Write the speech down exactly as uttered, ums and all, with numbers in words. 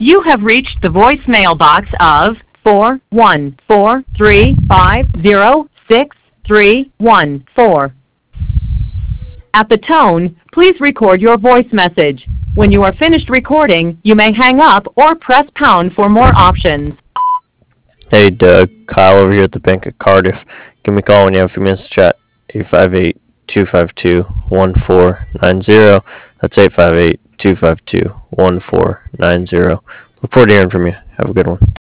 You have reached the voicemail box of four one four three five zero six three one four. At the tone, please record your voice message. When you are finished recording, you may hang up or press pound for more options. Hey Doug, Kyle over here at the Bank of Cardiff. Give me a call when you have a few minutes to chat. eight five eight, two five two, one four nine zero. That's eight five eight, two five two, one four nine zero. Look forward to hearing from you. Have a good one.